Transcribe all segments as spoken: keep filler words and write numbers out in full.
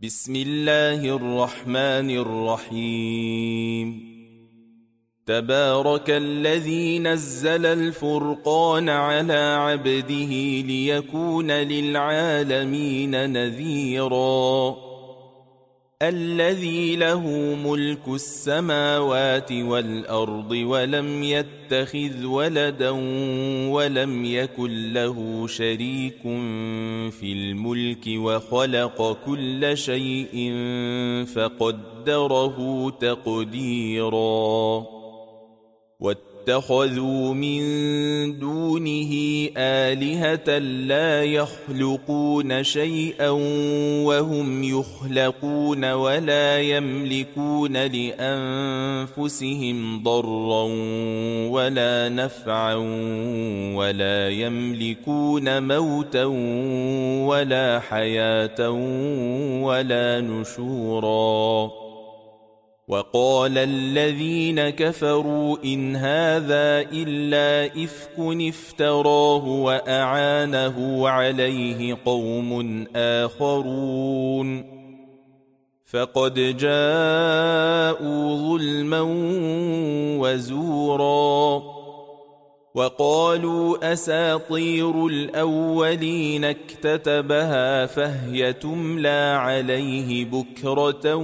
بسم الله الرحمن الرحيم. تبارك الذي نزل الفرقان على عبده ليكون للعالمين نذيرا. الذي له ملك السماوات والأرض ولم يتخذ ولدا ولم يكن له شريك في الملك وخلق كل شيء فقدره تقديرا. واتخذوا من دونه آلهة لا يخلقون شيئا وهم يخلقون ولا يملكون لأنفسهم ضرا ولا نفعا ولا يملكون موتا ولا حياة ولا نشورا. وقال الذين كفروا إن هذا إلا إفك افتراه وأعانه عليه قوم آخرون فقد جاءوا ظلما وزورا. وقالوا أساطير الأولين اكتتبها فهي تملى عليه بكرة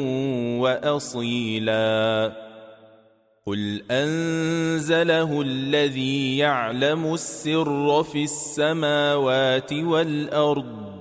وأصيلا. قل أنزله الذي يعلم السر في السماوات والأرض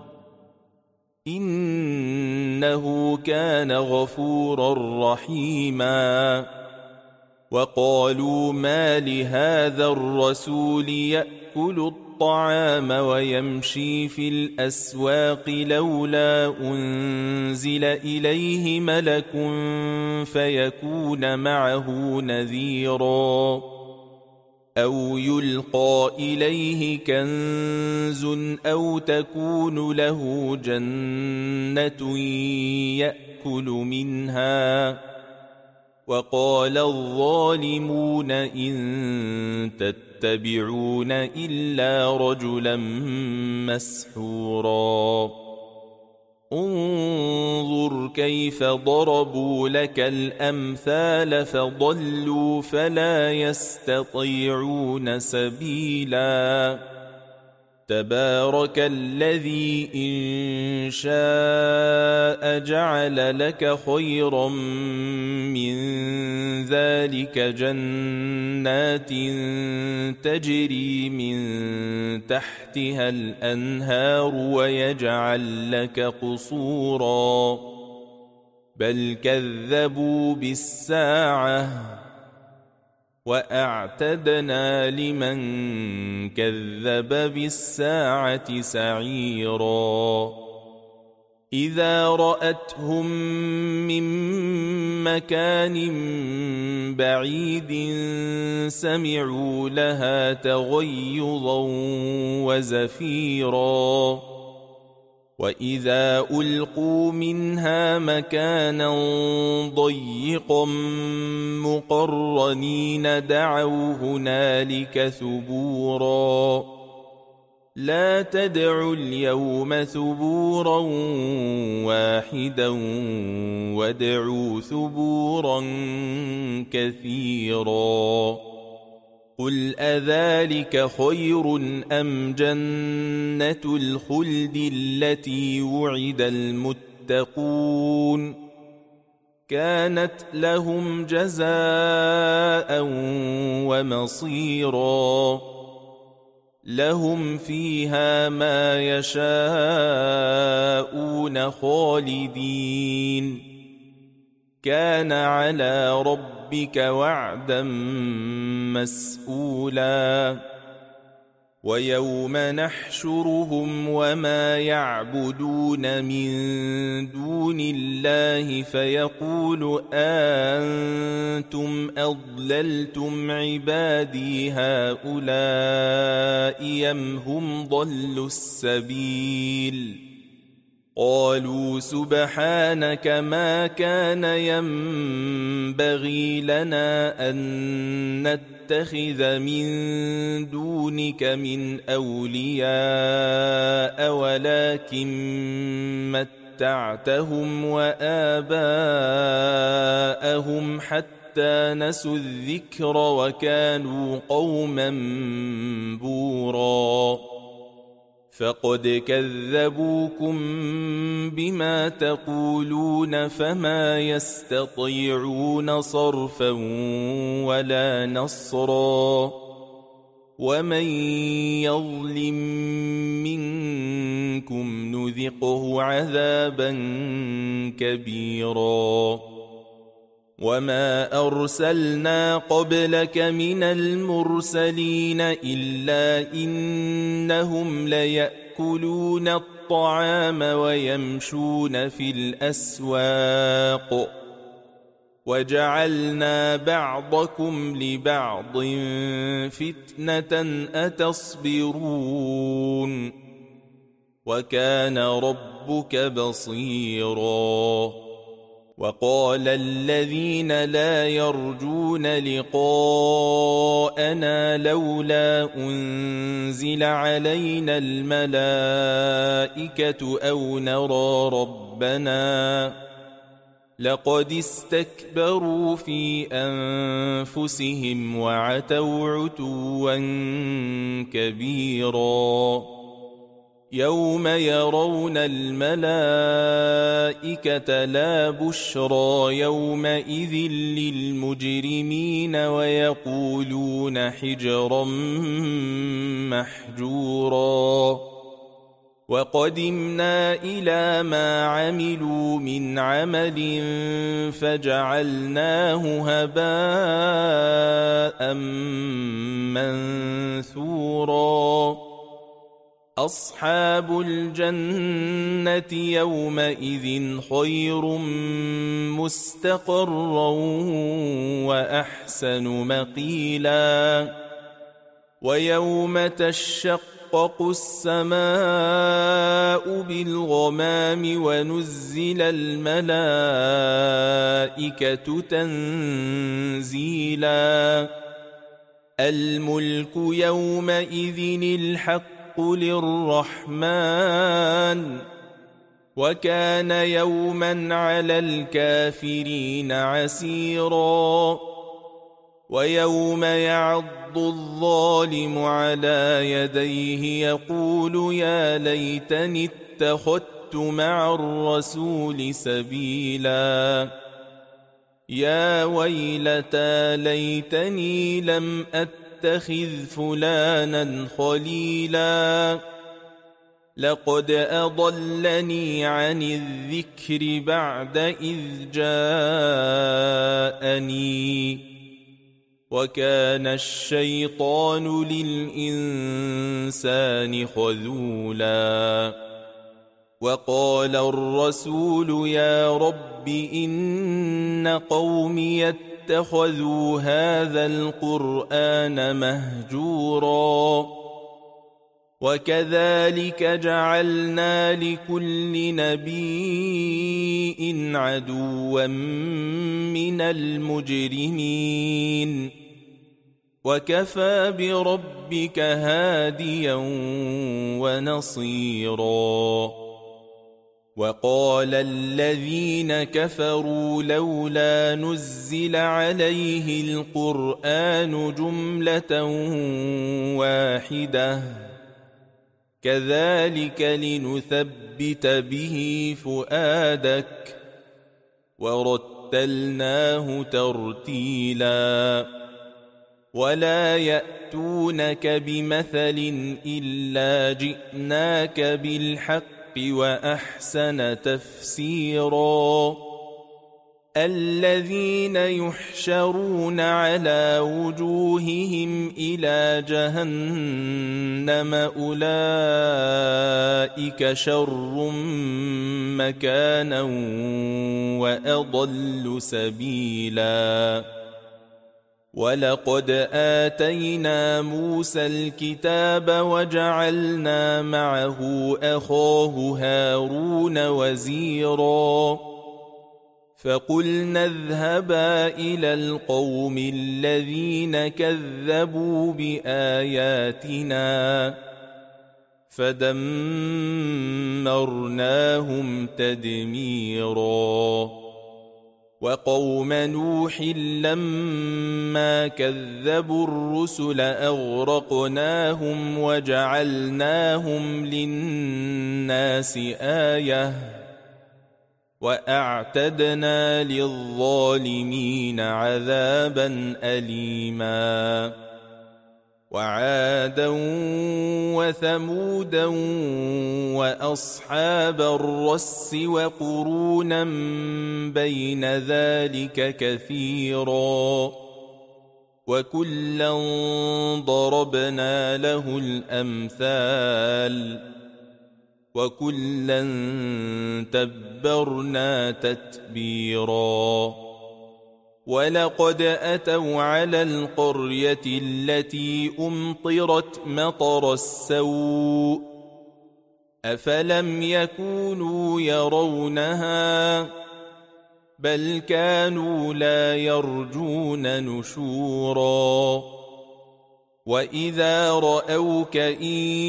إنه كان غفورا رحيما. وقالوا ما لهذا الرسول يأكل الطعام ويمشي في الأسواق لولا أنزل إليه ملك فيكون معه نذيرا أو يلقى إليه كنز أو تكون له جنة يأكل منها. وقال الظالمون إن تتبعون إلا رجلا مسحورا. انظر كيف ضربوا لك الأمثال فضلوا فلا يستطيعون سبيلا. تبارك الذي إن شاء جعل لك خيرا من ذلك جنات تجري من تحتها الأنهار ويجعل لك قصورا بل كذبوا بالساعة وأعتدنا لمن كذب بالساعة سعيرا. إذا رأتهم من مكان بعيد سمعوا لها تغيظا وزفيرا. وإذا ألقوا منها مكانا ضيقا مقرنين دعوا هنالك ثبورا. لا تدعوا اليوم ثبورا واحدا وادعوا ثبورا كثيرا. قل أذلك خير أم جنة الخلد التي وعد المتقون كانت لهم جزاء ومصيرا. لهم فيها ما يشاءون خالدين كان على ربك وعدا مسئولا. ويوم نحشرهم وما يعبدون من دون الله فيقول أأنتم أضللتم عبادي هؤلاء أم هم ضلوا السبيل قالوا سبحانك ما كان ينبغي لنا أن نتخذ من دونك من أولياء ولكن متعتهم وآباءهم حتى نسوا الذكر وكانوا قوما بورا فقد كذبوكم بما تقولون فما يستطيعون صرفا ولا نصرا ومن يظلم منكم نذقه عذابا كبيرا وما أرسلنا قبلك من المرسلين إلا إنهم ليأكلون الطعام ويمشون في الأسواق وجعلنا بعضكم لبعض فتنة أتصبرون وكان ربك بصيرا وقال الذين لا يرجون لقاءنا لولا أنزل علينا الملائكة أو نرى ربنا لقد استكبروا في أنفسهم وعتوا عتوا كبيرا يوم يرون الملائكة لا بشرى يومئذ للمجرمين ويقولون حجرا محجورا وقدمنا إلى ما عملوا من عمل فجعلناه هباء منثورا أصحاب الجنة يومئذ خير مستقرا وأحسن مقيلا ويوم تشقق السماء بالغمام ونزل الملائكة تنزيلا الملك يومئذ الحق للرحمن وكان يوما على الكافرين عسيرا ويوم يعض الظالم على يديه يقول يا ليتني اتخذت مع الرسول سبيلا يا ويلتى ليتني لم أتخذ اتخذ فلانا خليلا لقد أضلني عن الذكر بعد إذ جاءني وكان الشيطان للإنسان خذولا وقال الرسول يا رب إن قومي اتخذوا هذا القرآن مهجورا وكذلك جعلنا لكل نبي عدوا من المجرمين وكفى بربك هاديا ونصيرا وقال الذين كفروا لولا نزل عليه القرآن جملة واحدة كذلك لنثبت به فؤادك ورتلناه ترتيلا ولا يأتونك بمثل إلا جئناك بالحق وأحسن تفسيرا الذين يحشرون على وجوههم إلى جهنم أولئك شر مكانا وأضل سبيلا ولقد آتينا موسى الكتاب وجعلنا معه أخاه هارون وزيرا فقلنا اذهبا إلى القوم الذين كذبوا بآياتنا فدمرناهم تدميرا وقوم نوح لما كذبوا الرسل أغرقناهم وجعلناهم للناس آية وأعتدنا للظالمين عذابا أليما وعادا وثمودا وأصحاب الرس وقرونا بين ذلك كثيرا وكلا ضربنا له الأمثال وكلا تبرنا تتبيرا ولقد أتوا على القرية التي أمطرت مطر السوء أفلم يكونوا يرونها بل كانوا لا يرجون نشورا وإذا رأوك إن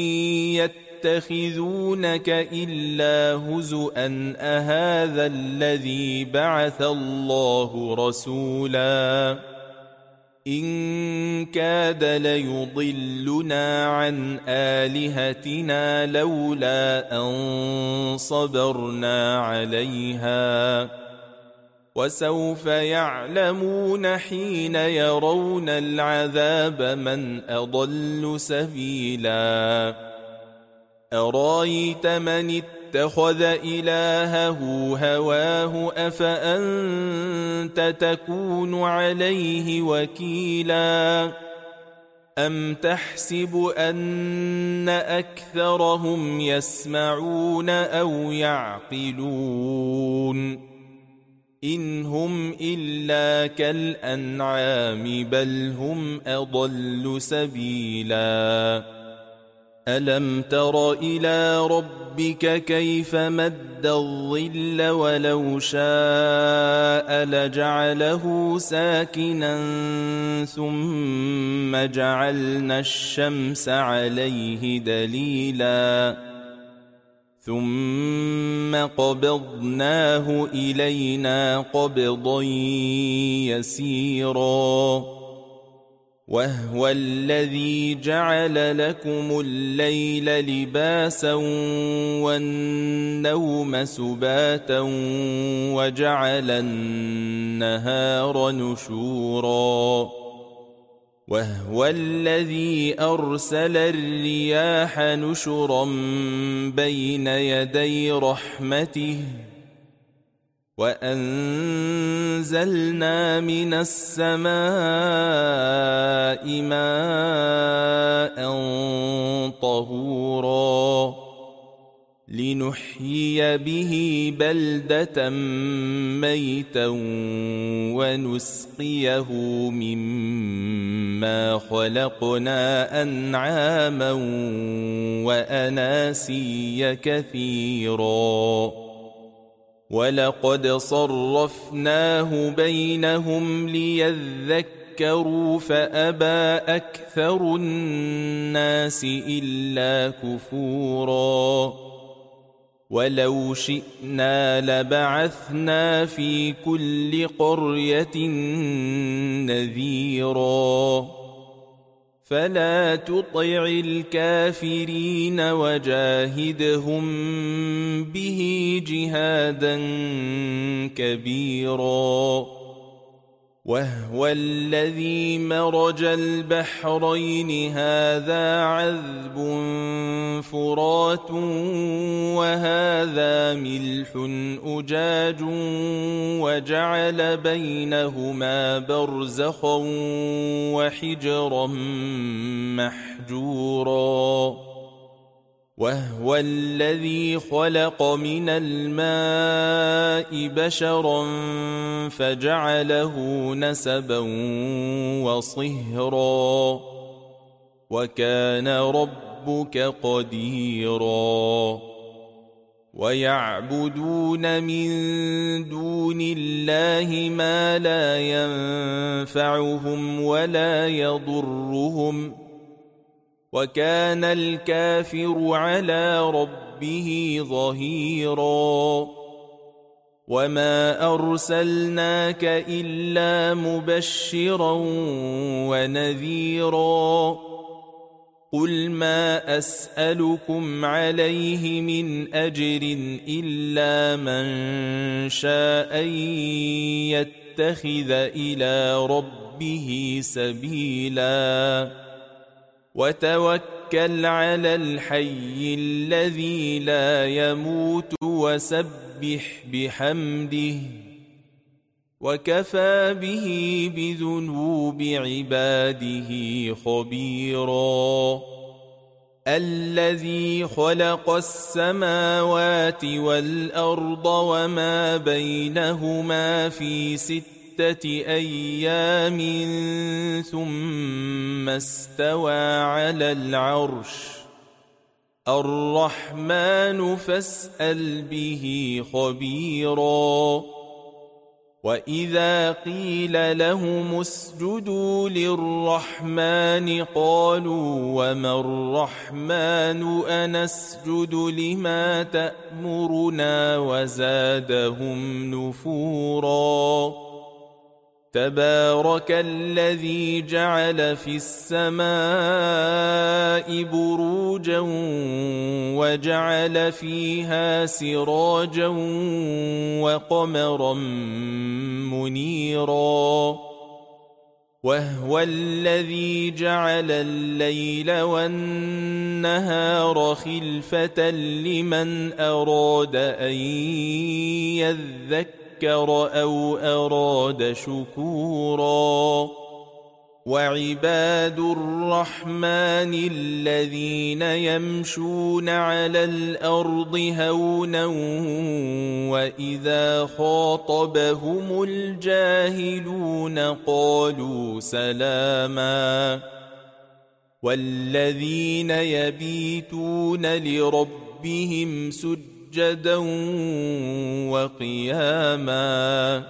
يتخذونك إلا هزؤا أهذا الذي بعث الله رسولا إن كاد ليضلنا عن آلهتنا لولا أن صبرنا عليها وسوف يعلمون حين يرون العذاب من أضل سبيلا أرايت من اتخذ إلهه هواه أفأنت تكون عليه وكيلا أم تحسب أن أكثرهم يسمعون أو يعقلون إن هم إلا كالأنعام بل هم أضل سبيلا ألم تر إلى ربك كيف مد الظل ولو شاء لجعله ساكنا ثم جعلنا الشمس عليه دليلا ثم قبضناه إلينا قبضا يسيرا وهو الذي جعل لكم الليل لباسا والنوم سباتا وجعل النهار نشورا وهو الذي أرسل الرياح نشرا بين يدي رحمته وأنزلنا من السماء ماء طهورا لنحيي به بلدة ميتا ونسقيه مما خلقنا أنعاما وأناسيا كثيرا ولقد صرفناه بينهم ليذكروا فأبى أكثر الناس إلا كفورا ولو شئنا لبعثنا في كل قرية نذيرا فلا تطع الكافرين وجاهدهم به جهادا كبيرا وهو الذي مرج البحرين هذا عذب فرات وهذا ملح أجاج وجعل بينهما برزخا وحجرا محجورا وهو الذي خلق من الماء بشرا فجعله نسبا وصهرا وكان ربك قديرا ويعبدون من دون الله ما لا ينفعهم ولا يضرهم وكان الكافر على ربه ظهيرا وما أرسلناك إلا مبشرا ونذيرا قل ما أسألكم عليه من أجر إلا من شاء يتخذ إلى ربه سبيلا وتوكل على الحي الذي لا يموت وسبح بحمده وكفى به بذنوب عباده خبيرا الذي خلق السماوات والأرض وما بينهما في ستة أيام ثم استوى على العرش الرحمن فاسأل به خبيرا وإذا قيل لهم اسجدوا للرحمن قالوا وما الرحمن أنسجد لما تأمرنا وزادهم نفورا تبارك الذي جعل في السماء بروجا وجعل فيها سراجا وقمرا منيرا وهو الذي جعل الليل والنهار خلفة لمن أراد أن يذكر أو أراد شكورا وعباد الرحمن الذين يمشون على الأرض هونا وإذا خاطبهم الجاهلون قالوا سلاما والذين يبيتون لربهم سجدا سجدا وقياما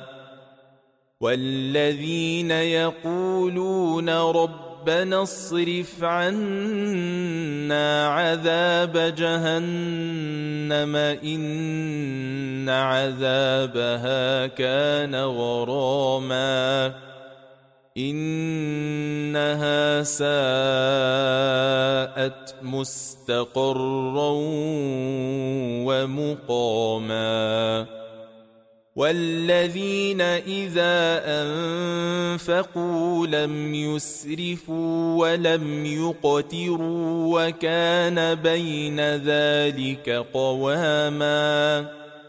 والذين يقولون ربنا اصرف عنا عذاب جهنم إن عذابها كان غراما إنها ساءت مستقرا ومقاما والذين إذا أنفقوا لم يسرفوا ولم يقتروا وكان بين ذلك قواما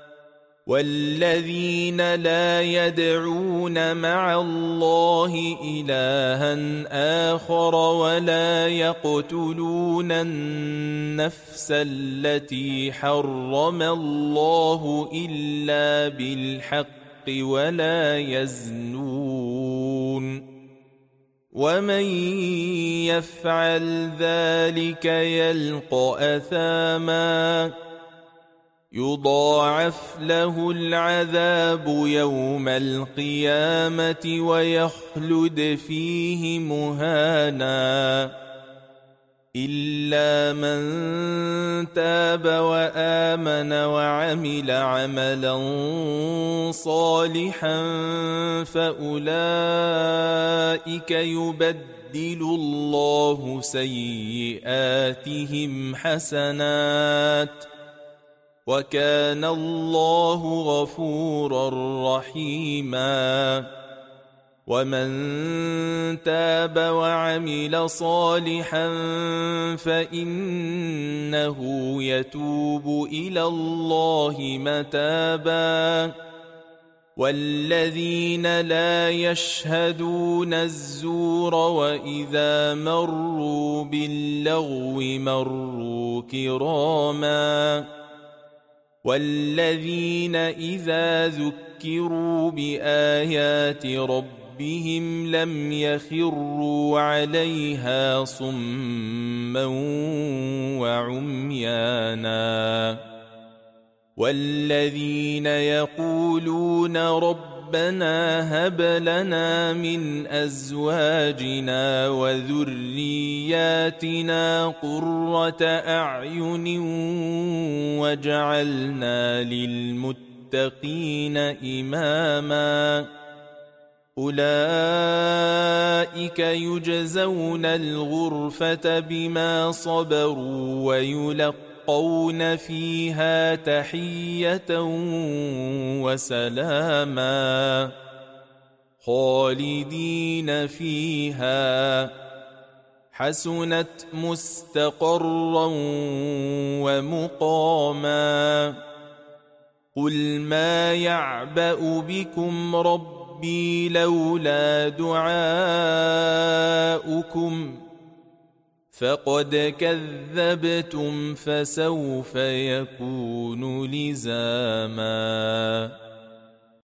والذين لا يدعون مع الله إلها آخر ولا يقتلون النفس التي حرم الله إلا بالحق ولا يزنون ومن يفعل ذلك يلقى أثاما يضاعف له العذاب يوم القيامة ويخلد فيه مهانا إلا من تاب وآمن وعمل عملا صالحا فأولئك يبدل الله سيئاتهم حسنات وكان الله غفورا رحيما ومن تاب وعمل صالحا فإنه يتوب إلى الله متابا والذين لا يشهدون الزور وإذا مروا باللغو مروا كراما والذين إذا ذكروا بآيات ربهم لم يخروا عليها صما وعميانا والذين يقولون رب ربنا هب لنا من أزواجنا وذرياتنا قرة أعين واجعلنا للمتقين إماما أولئك يجزون الغرفة بما صبروا ويلقون فيها تحية وسلاما خالدين فيها حسنت مستقرا ومقاما قل ما يعبأ بكم ربكم ربي لولا دعاؤكم فقد كذبتم فسوف يكون لزاما